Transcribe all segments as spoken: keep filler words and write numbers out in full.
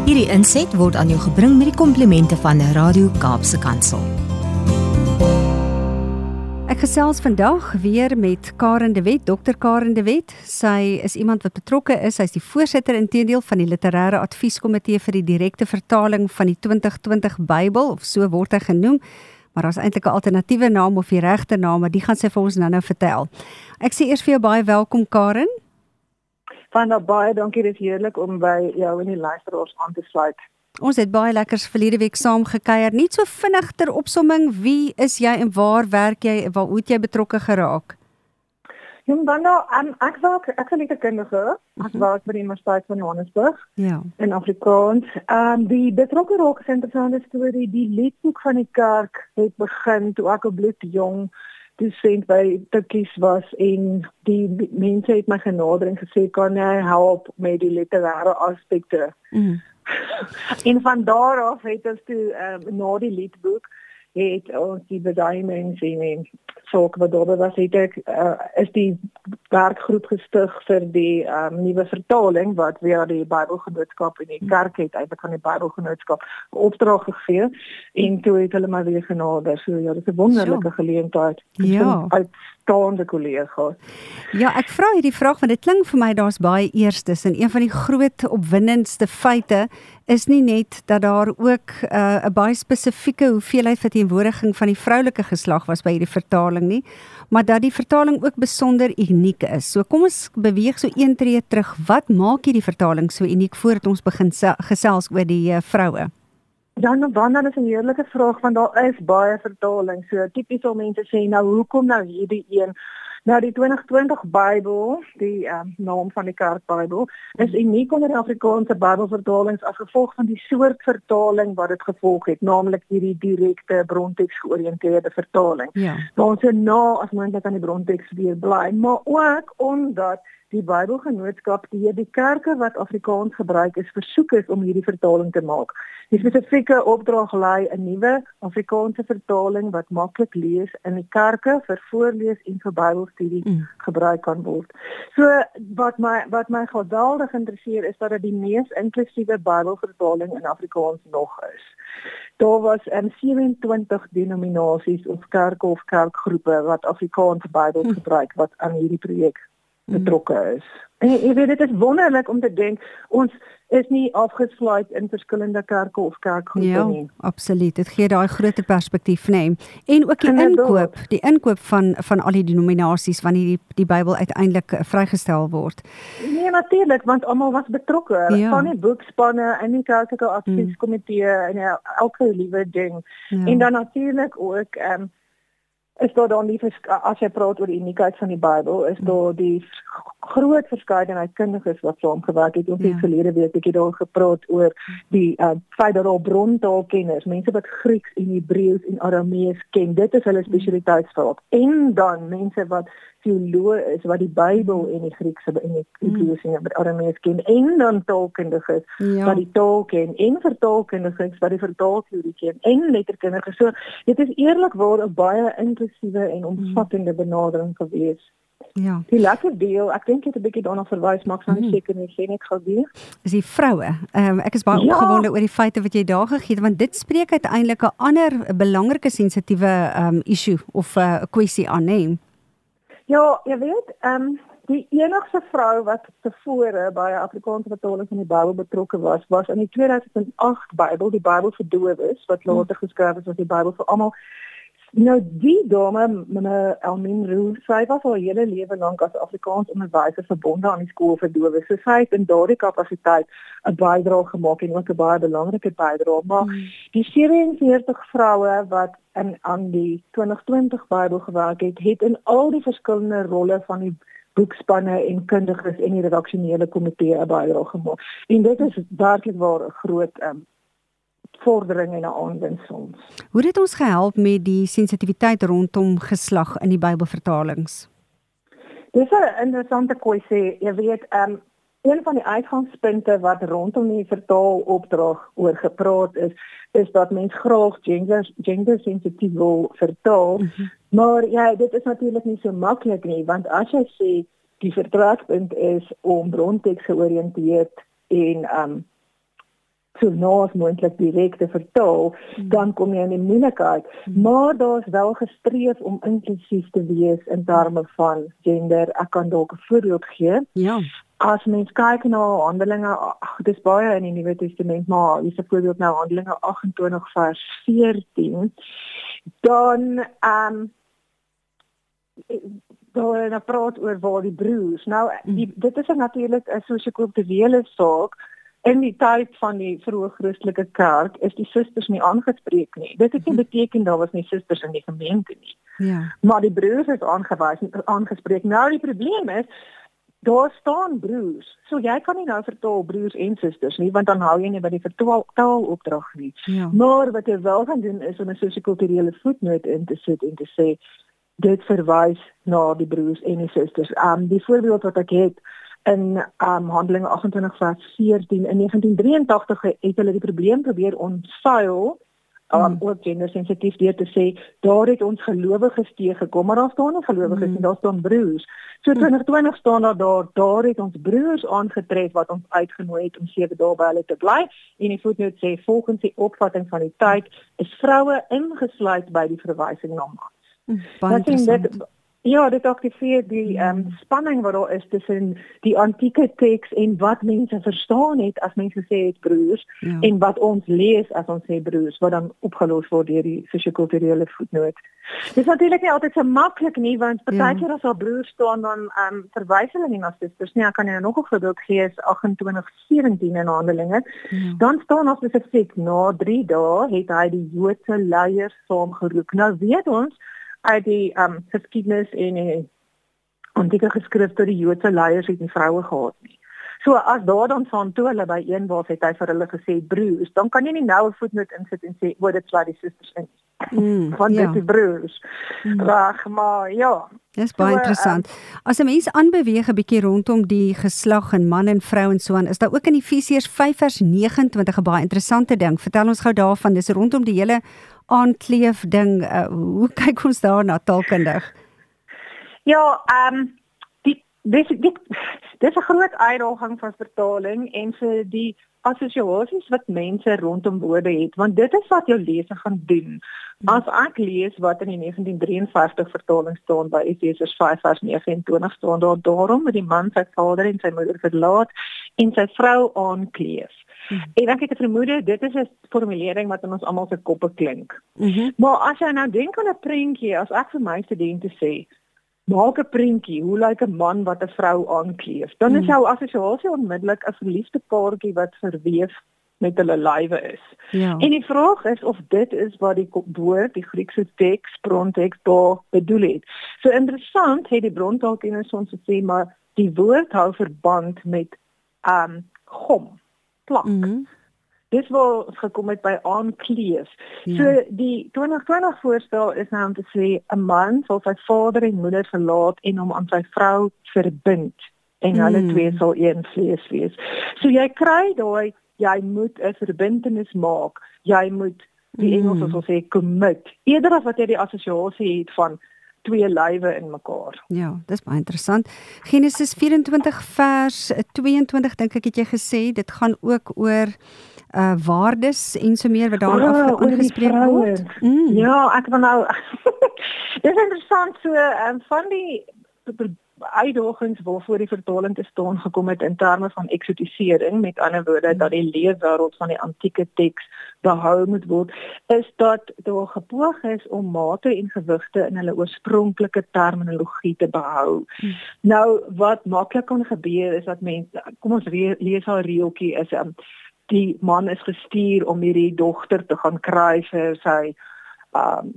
Hierdie inset word aan jou gebring met die komplimente van Radio Kaapse Kansel. Ek gesels vandag weer met Karen de Wet, dokter Karen de Wet. Sy is iemand wat betrokke is, sy is die voorsitter inteendeel van die Literêre Advieskomitee vir die direkte vertaling van die twintig twintig Bybel, of so word hy genoem, maar daar is eintlik 'n alternatiewe naam of die regte naam, maar die gaan sy vir ons nou-nou vertel. Ek sê eers vir jou baie welkom, Karen. Van nou baie dankie, dit is heerlik om by jou en die luisteraars aan te sluit. Ons het baie lekkers verlede week saam gekuier. Net so vinnig ter opsomming, wie is jy en waar werk jy, waar hoe het jy betrokke geraak? Jong, dan nou, um, ek werk, ek is 'n letterkundige, ek werk by die Universiteit van Johannesburg, Ja. in Afrikaans. Um, die betrokke raak is 'n interessante storie, die liedboek van die kerk het begin toe ek op bloedjong dosent by Tikkies was en die mense het my genader en gesê, kan jy help met die literêre aspekte? Mm. En van daar af het ons toe, um, na die liedboek, het ons die beduimings en, en saak wat daarby was, het ek, uh, is die werkgroep gestig vir die um, nuwe vertaling, wat via die Bybelgenootskap en die kerk het eintlik van die Bybelgenootskap opdrag gegee, en toe het hulle my weer genader, so ja, dit is 'n wonderlike geleentheid, Ja. uitstaande kollegas. Ja, ek vra hierdie vraag, want dit klink vir my daar's baie eerstes, en een van die groot opwindendste feite is nie net dat daar ook 'n uh, baie spesifieke hoeveelheid verteenwoordiging van die vroulike geslag was by hierdie vertaling nie, maar dat die vertaling ook besonder uniek is. So kom ons beweeg so een tree terug. Wat maak hierdie vertaling so uniek voordat ons begin gesels oor die uh, vroue? Ja, nou, dan is 'n heerlike vraag, want daar is baie vertaling. So tipies al mense sê, nou hoekom nou hierdie een? Nou die twintig twintig Bybel, die um, naam van die kerkbybel, is uniek onder die Afrikaanse Bybelvertalings as gevolg van die soort vertaling wat dit gevolg het, naamlik hierdie direkte bronteks georiënteerde vertaling. Ja. Waar ons so na as moontlik aan die bronteks weer bly, maar ook omdat die Bybelgenootskap deur die kerke wat Afrikaans gebruik is, versoek is om hierdie vertaling te maak. Die spesifieke opdrag lei 'n nuwe Afrikaanse vertaling wat maklik lees in die kerke vir voorlees en vir Bybelstudie mm. gebruik kan word. So wat my wat my geweldig interesseer is dat dit die mees inklusiewe Bybelvertaling in Afrikaans nog is. Daar was um, sewe-en-twintig denominasies of kerke of kerkgroepe wat Afrikaanse Bybel mm. gebruik wat aan hierdie projek betrokke is. En jy weet, dit is wonderlik om te denk, ons is nie afgesluit in verskillende kerke of kerkgroepe Ja, nie. absoluut. Dit gee daai groter perspektief, nee. En ook die Inderdaad. inkoop, die inkoop van van al die denominasies wanneer die die Bybel uiteindelik uh, vrygestel word. Nee, natuurlik, want almal was betrokke. Ja. Van die boekspanne in die kerklike advieskomitee en uh, elke liewe ding. Ja. En dan natuurlik ook um, is daar dan die, as jy praat oor die uniekheid van die Bybel, is daar die groot verskeidenheid kundiges wat saamgewerk het. Ons het Ja. verlede week ek het daar gepraat oor die uh, feit dat daar brontaalkenners, mense wat Grieks en Hebreëus en Aramees ken, dit is hulle spesialiteitsveld. En dan mense wat teoloë is, wat die Bybel en die Griekse en die Hebreëus en die Aramees ken, en dan taalkundiges Ja. wat die taal ken, en vertaalkundiges wat die vertaalteorie ken, en letterkundiges. So, dit is eerlikwaar 'n baie inklusiewe en omvattende benadering gewees. Ja. Die lekker deel, ek dink jy het 'n bietjie daarna verwys, maar ek sal nie seker nie, sê net gou weer. Is die vroue. Um, ek is baie Ja. opgewonde oor die feite wat jy daar gegee het, want dit spreek uiteindelik 'n ander belangrike sensitiewe um, issue of 'n uh, kwessie aan, nee. Ja, jy weet, ehm um, die enigste vrou wat tevore by 'n Afrikaanse vertaling van die Bybel betrokke was, was in die twee duisend agt Bybel, die Bybel vir dowes, wat later geskryf is as die Bybel vir almal. Nou die dame, meneer Elmien Roux, sy was al hele lewe lank as Afrikaans onderwyser verbonde aan die skool vir dowes. So sy het in daardie kapasiteit 'n bydrae gemaak en ook 'n baie belangrike bydrae. Maar mm. die sewe-en-veertig vroue wat in aan die twintig twintig Bybel gewerk het, het in al die verskillende rolle van die boekspanne en kundiges en die redaksionele komitee 'n bydrae gemaak. En dit is werklik waar 'n groot um, vordering en 'n aanwinst ons. Hoe het ons gehelp met die sensitiwiteit rondom geslag in die Bybelvertalings? Dis 'n interessante kwessie. Jy weet, um, een van die uitgangspunte wat rondom die vertaalopdrag oor gepraat is, is dat mens graag gender, gender sensitief wil vertaal. Mm-hmm. Maar ja, dit is natuurlik nie so maklik nie, want as jy sê die vertrekpunt is om bronteks georiënteerd en um, so naas moontlik direk te vertaal, mm. dan kom jy in die moeilikheid. Mm. Maar daar's wel gestreef om inklusief te wees in terme van gender. Ek kan dalk 'n voorbeeld gee. Ja. As mens kyk na Handelinge, ag, dis baie in die Nuwe Testament, maar hier's 'n voorbeeld nou Handelinge agt en twintig vers veertien, dan ehm um, daar na praat oor waar die broers. Nou die, dit is natuurlik 'n sosio-kulturele saak. In die tyd van die vroeë Christelike kerk is die susters nie aangespreek nie. Dit het nie beteken daar was nie susters in die gemeente nie. Ja. Maar die broers is aangewys aangespreek. Nou die probleem is daar staan broers. So jy kan nie nou vertaal broers en susters nie, want dan hou jy nie by die vertaalopdrag nie. Ja. Maar wat jy wel gaan doen is om 'n sosio-kulturele voetnoot in te sit en te sê dit verwys na die broers en die susters. Um die voorbeeld wat ek het in um Handelinge agt en twintig vers veertien in negentien drieëntagtig het hulle die probleem probeer ontsuil, um mm. ook gendersensitief deur te sê daar het ons gelowiges teëgekom, maar daar staan nie gelowiges mm. nie, daar staan broers. So twintig twintig staan daar daar daar het ons broers aangetref wat ons uitgenooi het om sewe dae by hulle te bly. En die voetnoot sê volgens die opvatting van die tyd is vroue ingesluit by die verwysing na mans. Baie interessant. Ja, dit aktiveer die um, spanning wat daar is tussen die antieke teks en wat mense verstaan het as mense sê het broers, ja. en wat ons lees as ons sê broers, wat dan opgelos word deur die sosio-kulturele voetnoot. Dit is natuurlik nie altyd so maklik nie, want partykeer ja. as daar broers staan, dan um, verwys hulle nie na susters nie. Ek kan jou nog 'n voorbeeld gee, is agt en twintig sewentien in Handelinge. Ja. Dan staan daar spesifiek, na drie dae het hy die Joodse leiers saamgeroep. Nou weet ons, uit die um, geskiedenis en die antieke geskrif dat die Joodse leiers het nie vroue gehad nie. So as daar dan staan toe hulle by een was, het hy vir hulle gesê broers, dan kan jy nie nou 'n voetnoot insit en sê, o, dit sluit die susters in. Mm, Want ja. dit is broers. Mm. Rag, maar ja. Dis baie so, interessant. Um, As 'n mens aanbeweeg 'n bietjie rondom die geslag en man en vrou en so aan, is daar ook in Efesiërs vyf vers negenentwintig 'n baie interessante ding. Vertel ons gou daarvan, dis rondom die hele aankleef ding. Uh, hoe kyk ons daarna taalkundig? Ja, ehm um, die dis dit dis 'n groot uitdaging van vertaling en vir die assosiasies wat mense rondom woorde het, want dit is wat jou leser gaan doen. As ek lees wat in die negentien drieënvyftig vertaling staan by Efesiërs vyf vers negenentwintig staan daar, daarom moet die man sy vader en sy moeder verlaat en sy vrou aankleef. Mm-hmm. En ek het 'n vermoede, dit is 'n formulering wat in ons almal se koppe klink. Mm-hmm. Maar as jy nou dink aan 'n prentjie, as ek vir my studente sê, maak 'n prentjie, hoe lyk 'n man wat 'n vrou aankleef? Dan is jou assosiasie onmiddellik 'n verliefde paartjie wat verweef met hulle lywe is. Ja. En die vraag is of dit is wat die woord, die Griekse teks, bronteks daar bedoel het. So interessant het die brontaalkenners ons gesê, maar die woord hou verband met um gom, plak. Mm-hmm. Dis waar ons gekom het by aankleef. Ja. So die twintig twintig voorstel is nou om te sê 'n man sal sy vader en moeder verlaat en hom aan sy vrou verbind en mm. hulle twee sal een vlees wees. So jy kry daai jy moet 'n verbintenis maak. Jy moet die Engels mm. sal sê commit. Eerder as wat jy die assosiasie het van twee lywe in mekaar. Ja, dis baie interessant. Genesis vyf en twintig vers tweeëntwintig dink ek het jy gesê, dit gaan ook oor uh waardes en so meer wat daarin oh, aangespreek word. Mm. Ja, ek wil nou dis interessant so um, van die uitdagings waarvoor die vertaling te staan gekom het in terme van eksotisering, met ander woorde mm. dat die leefwêreld van die antieke teks behou moet word, is dat daar gepoog is om mate en gewigte in hulle oorspronklike terminologie te behou. Mm. Nou wat maklik kan gebeur is dat mense, kom ons re, lees haar reeltjie is um, die man is gestuur om hierdie dogter te gaan kry vir sy um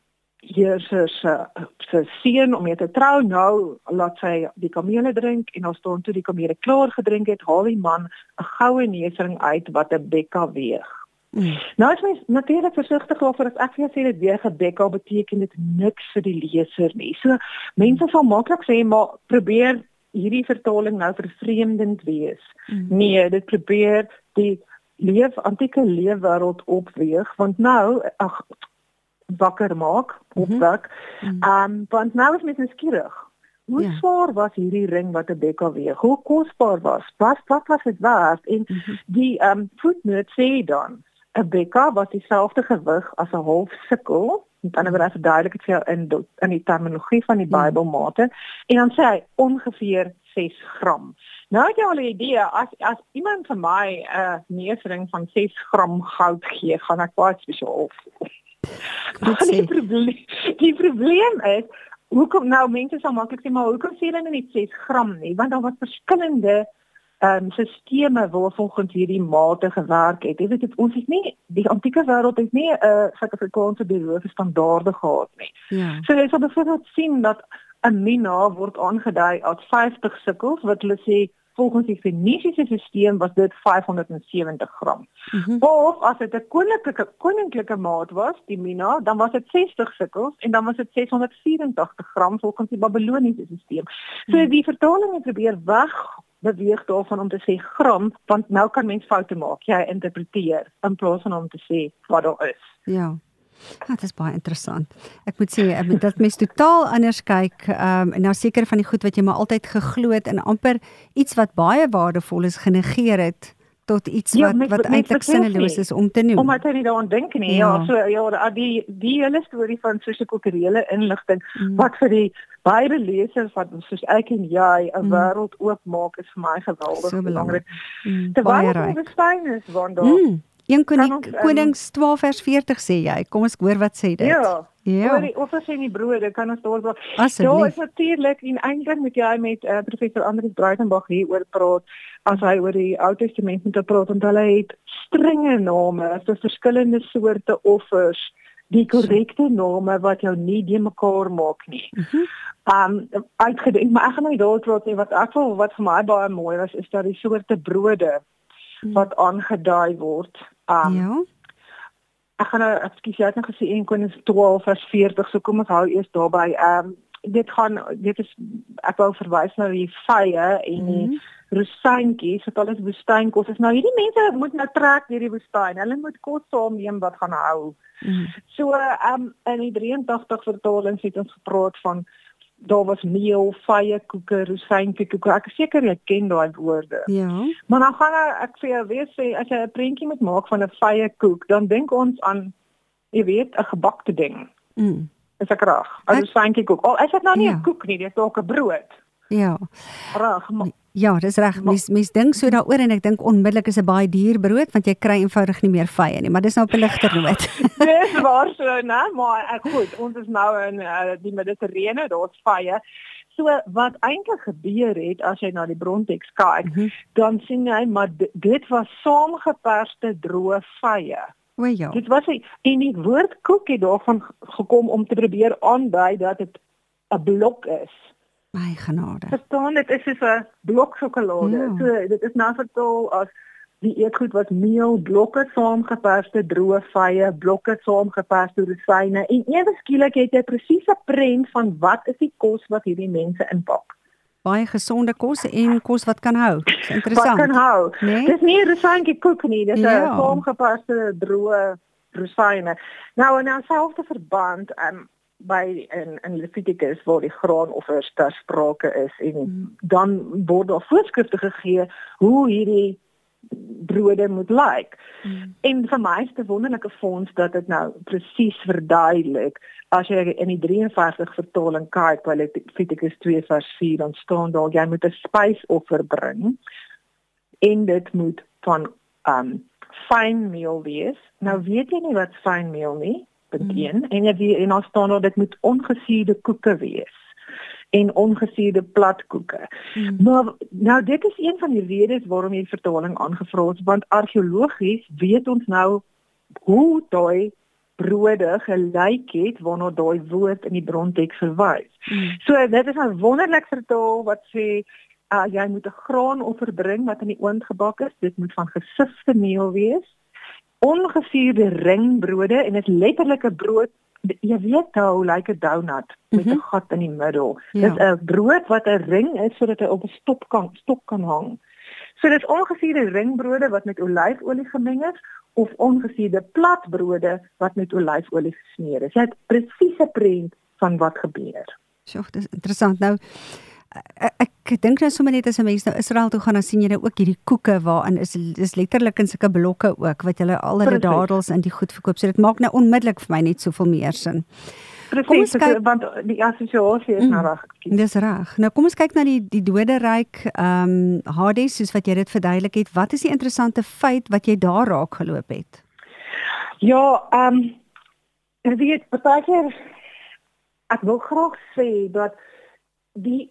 heerser se se seun om mee te trou. Nou laat sy die kamele drink en dan staan toe die kamele klaar gedrink het, haal die man 'n goue neusring uit wat 'n bekka weeg. Mm. Nou is mens natuurlik versigtig daarvoor as ek vir jou sê dit weeg 'n bekka beteken dit niks vir die leser nie. So mense sal maklik sê maar probeer hierdie vertaling nou vervreemdend wees. Mm. Nee, dit probeer die leef antieke leefwêreld opweeg, want nou ag wakker maak, opwek. Mm-hmm. Um, want nou is mens nuuskierig. hoe Ja. zwaar was hierdie ring wat 'n beka weeg? Hoe kosbaar was? Wat wat was dit werd? En Mhm. die um, voetnoot sê dan 'n beka was dieselfde gewig as 'n half sikkel. Met ander woorde, hy verduidelik dit vir jou in do- in die terminologie van die Ja. Bybelmate. En dan sê hy ongeveer ses gram. Nou het jy al 'n idee, as as iemand vir my 'n uh, neusring van ses gram goud gee, gaan ek baie spesiaal voel. Goed Die sê. probleem, die probleem is, hoekom nou mense sal maklik sê, maar hoekom sê hulle net ses gram nie? Want daar was verskillende ehm um, sisteme waar volgens hierdie mate gewerk het. Jy weet dit, ons het nie die antieke wêreld het nie 'n uh, Suid-Afrikaanse bureau vir standaarde gehad nie. Ja. So jy sal byvoorbeeld sien dat 'n mina word aangedui as vyftig sikkels, wat hulle sê volgens die Fenisiese stelsel was dit vyfhonderdsewentig gram. Mhm. Of as dit 'n koninklike koninklike maat was, die mina, dan was dit sestig sikkels en dan was dit seshonderdvyerentagtig gram volgens die Babiloniese stelsel. So die vertaling het probeer weg beweeg daarvan om te sê gram, want nou kan mens foute maak. Jy interpreteer in plaas van om te sê wat daar is. Ja. Ja, dit is baie interessant. Ek moet sê ek moet- dat mens totaal anders kyk um, en nou seker van die goed wat jy maar altyd geglo het en amper iets wat baie waardevol is genegeer het tot iets Ja, wat mens- wat mens eintlik besef sinneloos nie. is om te noem. Omdat hy nie daaraan dink nie. Ja. Ja, so ja, die die hele storie van sosio-kulturele inligting Mm. wat vir die Bybellesers wat soos ek en jy 'n Mm. wêreld oopmaak is vir my geweldig So belangrik. Mm, Terwyl baie ons ryk. in die woestyn is, Wanda. Mm, een Kan Koning, ons, um, Konings twaalf vers veertig sê jy. Kom ons hoor wat sê dit. Ja. Ja. Oor die offers en die brode kan ons daar Daar Asseblief. is natuurlik en eintlik moet jy met uh, professor Andries Breitenbach hieroor praat as hy oor die Ou Testament moet praat, want hulle het strenge name vir verskillende soorte offers, die korrekte name wat jou nie de mekaar maak nie. Mhm. Um uitgedink, maar ek gaan nou daar praat nie wat ek wil wat vir my baie mooi was is dat die soorte brode wat aangedui word. Um Ja. Ek gaan nou, ekskuus, jy het nou gesê een Konings twaalf vers veertig, so kom ons hou eers daarby. Ehm um, dit gaan dit is ek wou verwys na die vye en die Mhm. rosientjies, wat alles woestynkos is. Nou hierdie mense moet nou trek deur die woestyn. Hulle moet kos saamneem wat gaan hou. Mm. So ehm um, in die drieëntagtig vertalings het ons gepraat van daar was meel, vye koeke, rosientjiekoeke. Ek is seker jy ken daai woorde. Ja. Maar dan gaan ek vir jou weer sê, as jy 'n prentjie moet maak van 'n vye koek, dan dink ons aan, jy weet, 'n gebakte ding. Mm. Is ek reg? 'n Ek- Rosientjiekoek. Al is dit nou nie 'n Ja. koek nie, dit is dalk 'n brood. Ja. Reg, maar Ja, dis reg. Mens mens dink so daaroor en ek dink onmiddellik is 'n baie duur brood want jy kry eenvoudig nie meer vye nie, maar dis nou op 'n ligter noot. dis waar so, né? Maar ek goed, ons is nou in uh, die Mediterrane, daar's vye. So wat eintlik gebeur het as jy na die bronteks kyk, Mhm. dan sien jy maar di- dit was saamgeperste droë vye. O ja. Dit was 'n en die woord koek het daarvan gekom om te probeer aandui dat dit 'n blok is. My genade. Verstaan, dit is soos 'n blok sjokolade. Ja. So dit is nou vertaal as die eetgoed was meel, blokke saamgeperste droë vye, blokke saamgeperste rosyne en ewe skielik het jy presies 'n prent van wat is die kos wat hierdie mense inpak. Baie gesonde kos en kos wat kan hou. Dis Wat interessant. kan hou? Nee? Dis nie 'n rosyntjie koek nie, dis 'n Ja. saamgeperste droë rosyne. Nou in dieselfde verband, um, by in in Levitikus waar die graanoffers ter sprake is en Mm. dan word daar voorskrifte gegee hoe hierdie brode moet lyk. Mm. En vir my is dit 'n wonderlike fonds dat dit nou presies verduidelik. As jy in die drieënvyftig vertaling kyk by Levitikus twee vers vier, dan staan daar jy moet 'n spysoffer bring en dit moet van um fyn meel wees. Nou weet jy nie wat fyn meel nie, punt Mm. een, en jy weet en dan staan daar dit moet ongesuurde koeke wees en ongesuurde platkoeke. Mm. Maar nou dit is een van die redes waarom hierdie vertaling aangevra is, want argeologies weet ons nou hoe daai brode gelyk het waarna daai woord in die bronteks verwys. Mm. So dit is 'n wonderlik vertaal wat sê uh, jy moet 'n graanoffer bring wat in die oond gebak is. Dit moet van gesifte meel wees. Ongesuurde ringbrode en dit is letterlik 'n brood. Jy weet hoe lyk 'n donut met 'n Mhm. gat in die middel. Ja. Dit is 'n brood wat 'n ring is sodat hy op 'n stop kan stok kan hang. So dit is ongesuurde ringbrode wat met olyfolie gemeng is of ongesuurde platbrode wat met olyfolie gesmeer is. Jy het presiese prent van wat gebeur. So, dis interessant. Nou ek, ek dink nou sommer net as 'n mens nou Israel toe gaan, dan sien jy nou ook hierdie koeke waarin is is letterlik in sulke blokke ook wat hulle al hulle dadels in die goed verkoop. So dit maak nou onmiddellik vir my net soveel meer sin. Presies, kyk, want die assosiasie is mm, nou reg. Dis reg. Nou kom ons kyk na die die doderyk ehm um, Hades soos wat jy dit verduidelik het. Wat is die interessante feit wat jy daar raak geloop het? Ja, ehm um, ek weet partykeer ek wil graag sê dat die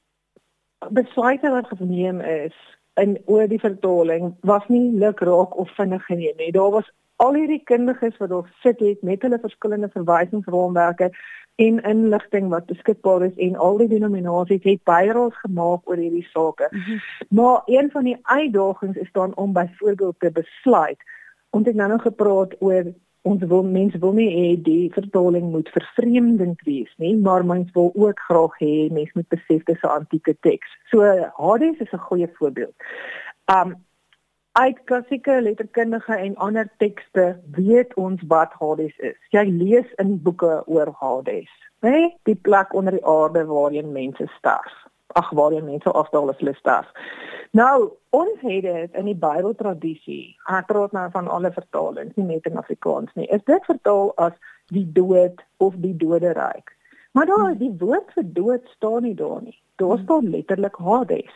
besluite wat geneem is in oor die vertaling was nie lukraak of vinnig geneem nie. Daar was al hierdie kundiges wat daar sit het met hulle verskillende verwysingsraamwerke en inligting wat beskikbaar is en al die denominasies het bydraes gemaak oor hierdie sake. Mm-hmm. Maar een van die uitdagings is dan om byvoorbeeld te besluit. Ons het nou nog gepraat oor ons wil mense wil nie hê die vertaling moet vervreemdend wees nie, maar mens wil ook graag hê mense moet besef dis 'n antieke teks. So Hades is 'n goeie voorbeeld. Um uit klassieke letterkundige en ander tekste weet ons wat Hades is. Jy lees in boeke oor Hades, né? Die plek onder die aarde waarheen mense sterf. Ag, waarheen mense afdaal as hulle sterf. Nou, ons het dit in die Bybeltradisie. Ek praat nou van alle vertalings, nie net in Afrikaans nie. Is dit vertaal as die dood of die doderyk? Maar daar die woord vir dood staan nie daar nie. Daar staan letterlik Hades.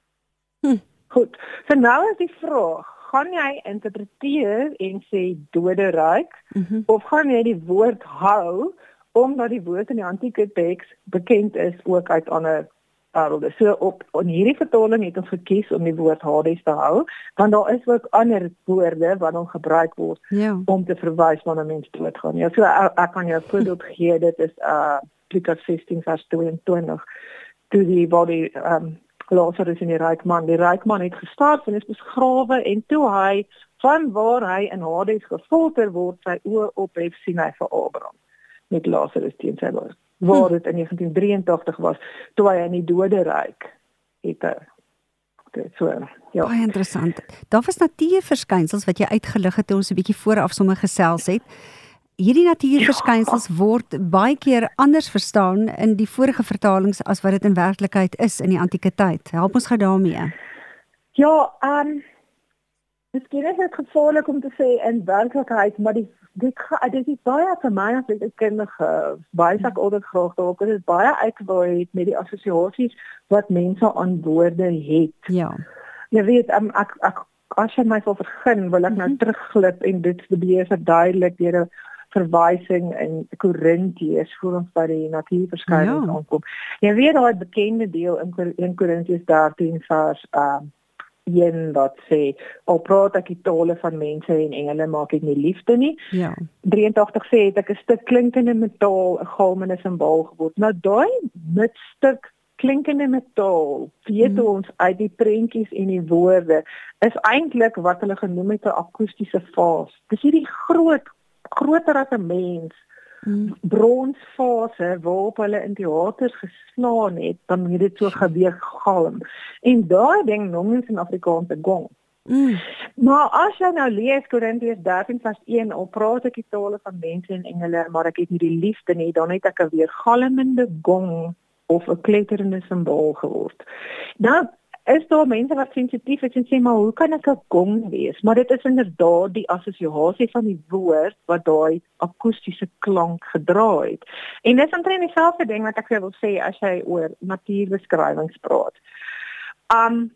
Hm. Goed. So nou is die vraag, gaan jy interpreteer en sê doderyk mm-hmm. of gaan jy die woord hou omdat die woord in die antieke teks bekend is ook uit ander wêrelde. So op in hierdie vertaling het ons gekies om die woord Hades te hou, want daar is ook ander woorde wat dan gebruik word ja. om te verwys wanneer 'n mens doodgaan. Ja, so ek, ek kan jou 'n voorbeeld gee, dit is uh Lukas sestien vers tweeëntwintig. Toe die body um Lazarus en die ryk man, die ryk man het gesterf en is begrawe en toe hy van waar hy in Hades gefolter word, sy oë ophef sien hy vir Abraham met Lazarus teen sy bors. Waar dit in negentien drieëntagtig was, toe hy in die doderyk het. Okay, so, ja. Baie interessant. Daar was natuurverskynsels wat jy uitgelig het toe ons 'n bietjie vooraf sommer gesels het. Hierdie natuurverskynsels ja. word baie keer anders verstaan in die vorige vertalings as wat dit in werklikheid is in die antieke tyd. Help ons gou daarmee. Ja, ehm um, miskien is dit gevaarlik om te sê in werklikheid, maar die dit dit is baie vir my as ek kundige baie sak altyd graag daarop dit is baie uitgewaai met die assosiasies wat mense aan woorde het. Ja. Jy weet um, ek ek as jy my sal begin wil ek nou mm-hmm. terugglip en dit probeer verduidelik deur 'n verwysing in Korintiërs voor ons by die natuurverskynings ja. aankom. Jy weet daai bekende deel in in Korintiërs dertien vers uh een wat sê, al praat ek die tale van mense en engele, maak ek nie liefde nie. Ja. drieëntagtig sê het ek 'n stuk klinkende metaal, 'n galmende simbool geword. Nou daai met stuk klinkende metaal, weet mm. ons uit die prentjies en die woorde, is eintlik wat hulle genoem het 'n akoestiese vaas. Dis hierdie groot, groter as 'n mens, Mm. bronsfase waarop hulle in teaters geslaan het, dan het dit so geweergalm. En daai ding noem ons in Afrikaans 'n gong. Mm. Maar as jy nou lees Korintiërs dertien vers een, al praat ek die tale van mense en engele, maar ek het nie die liefde nie, dan het ek 'n weergalmende gong of 'n kletterende simbool geword. Nou is daar mense wat sensitief is en sê, maar hoe kan ek 'n gong wees? Maar dit is inderdaad die assosiasie van die woord wat daai akoestiese klank gedra het. En dis omtrent dieselfde ding wat ek wil sê as jy oor natuurbeskrywings praat. Um,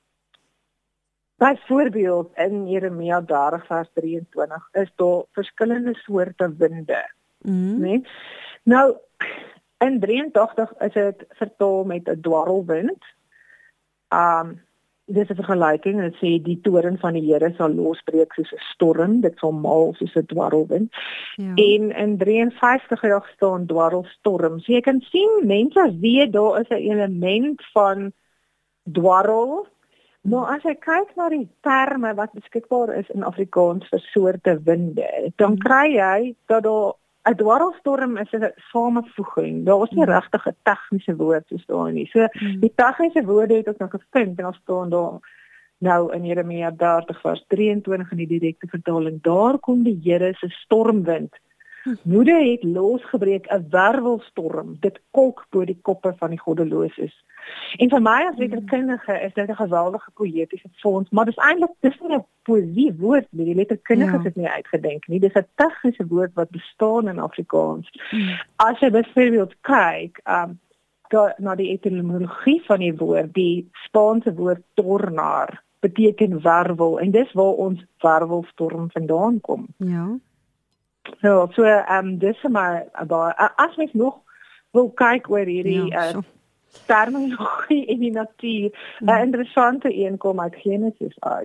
byvoorbeeld in Jeremia dertig vers drieëntwintig is daar verskillende soorte winde. Mm. Nee? Nou, in drieëntagtig is dit vertaal met 'n dwarrelwind. Um, dit is 'n vergelyking, dit sê die toren van die Here sal losbreek soos 'n storm, dit sal maal soos 'n dwarrelwind. Ja. En in drie en vyftig jaar staan dwarrelstorm. So jy kan sien, mense weet daar is 'n element van dwarrel, maar as jy kyk na die terme wat beskikbaar is in Afrikaans vir soorte winde, dan kry jy dat daar 'n dwarrelstorm is 'n samevoeging. Daar is nie mm. regtig 'n tegniese woord soos daar nie. So mm. die tegniese woorde het ons nou gevind en ons staan daar nou in Jeremia dertig vers drieëntwintig in die direkte vertaling. Daar kom die Here se stormwind Woede het losgebreek, 'n werwelstorm, dit kolk bo die koppe van die goddeloses. En vir my as letterkundige is dit 'n geweldige poëtiese fonds, maar dis eintlik dis nie 'n poësie woord nie, die letterkundige het dit nie uitgedink nie, dis 'n tegniese woord wat bestaan in Afrikaans. Mm. As jy byvoorbeeld kyk, um, na die etymologie van die woord, die Spaanse woord tornar, beteken wervel, en dis waar ons werwelstorm vandaan kom. Ja. So, so um, dis vir my, as mens nog wil kyk oor hierdie ja, uh, terminologie in die natuur, 'n uh, interessante een kom uit Genesis uit.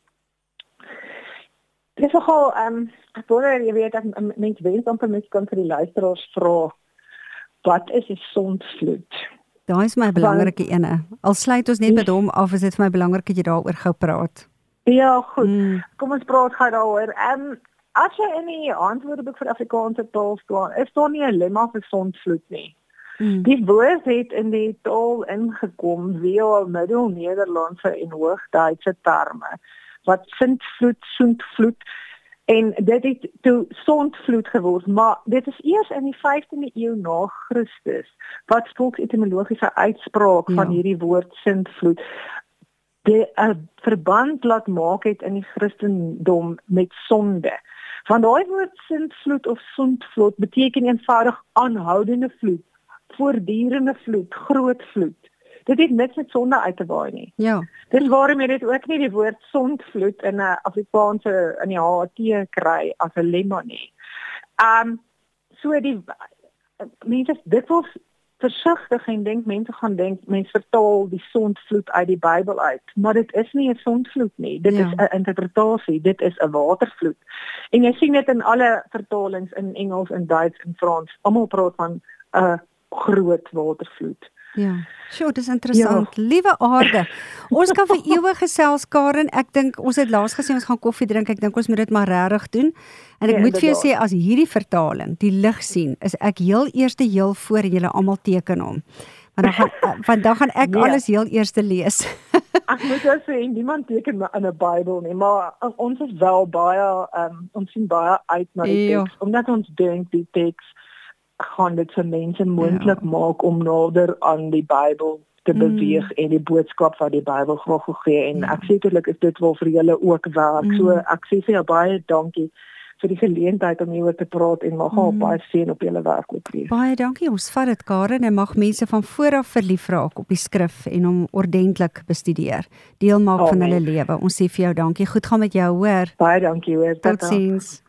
Dis nogal, um, ek wonder, jy weet, ek mens wens amper mens kan vir die luisteraars vra, wat is 'n sondvloed? Daai is my belangrike ene. Al sluit ons net met hom af, is dit vir my belangrik dat jy daaroor gou praat. Ja, goed. Mm. Kom ons praat gou daaroor. Um, as jy in die antwoordeboek vir Afrikaanse taal staan, is daar nie 'n lemma vir sondvloed nie. Mm. Die woord het in die taal ingekom via Middel-Nederlandse en Hoogduitse terme, wat sindvloed, soendvloed, en dit het toe sondvloed geword, maar dit is eers in die vyftiende eeu na Christus, wat volksetymologiese uitspraak ja. van hierdie woord sindvloed, die uh, verband laat maak het in die Christendom met sonde. Van daai woord sindvloed of sondvloed beteken eenvoudig aanhoudende vloed, voortdurende vloed, groot vloed. Dit het niks met sonde uit te waai nie. Ja. Dis waarom jy dit ook nie die woord sondvloed in 'n Afrikaanse in die H A T kry as 'n lemma nie. Um so die mense dit was versigtig en dink mense gaan dink mense vertaal die sondvloed uit die Bybel uit, maar dit is nie 'n sondvloed nie. Dit ja. is 'n interpretasie, dit is 'n watervloed. En jy sien dit in alle vertalings in Engels en Duits en Frans. Almal praat van 'n uh, groot watervloed. Ja, sjoe, dis interessant. Ja. Liewe aarde, ons kan vir eeue gesels, Karen. Ek dink, ons het laas gesê, ons gaan koffie drink, ek dink ons moet dit maar regtig doen. En ek ja, moet vir jou sê, as hierdie vertaling die lig sien, is ek heel eerste heel voor en julle almal teken hom. Maar dan gaan, vandag gaan ek nee. alles heel eerste lees. Ek moet jou sê, niemand teken in 'n Bybel nie, maar ons is wel baie, um, ons sien baie uit na die ja. teks, omdat ons dink die teks gaan dit vir mense moontlik ja. maak om nader aan die Bybel te beweeg mm. en die boodskap van die Bybel graag gee. En ja. ek sekerlik is dit wel vir julle ook werk. Mm. So ek sê vir jou baie dankie vir die geleentheid om hieroor te praat en mag al mm. baie seën op julle werk ook weer. Baie dankie. Ons vat dit, Karen, en mag mense van vooraf verlief raak op die skrif en hom ordentlik bestudeer. Deel maak oh, van hulle lewe. Ons sê vir jou dankie. Goed gaan met jou, hoor. Baie dankie, hoor. Totsiens.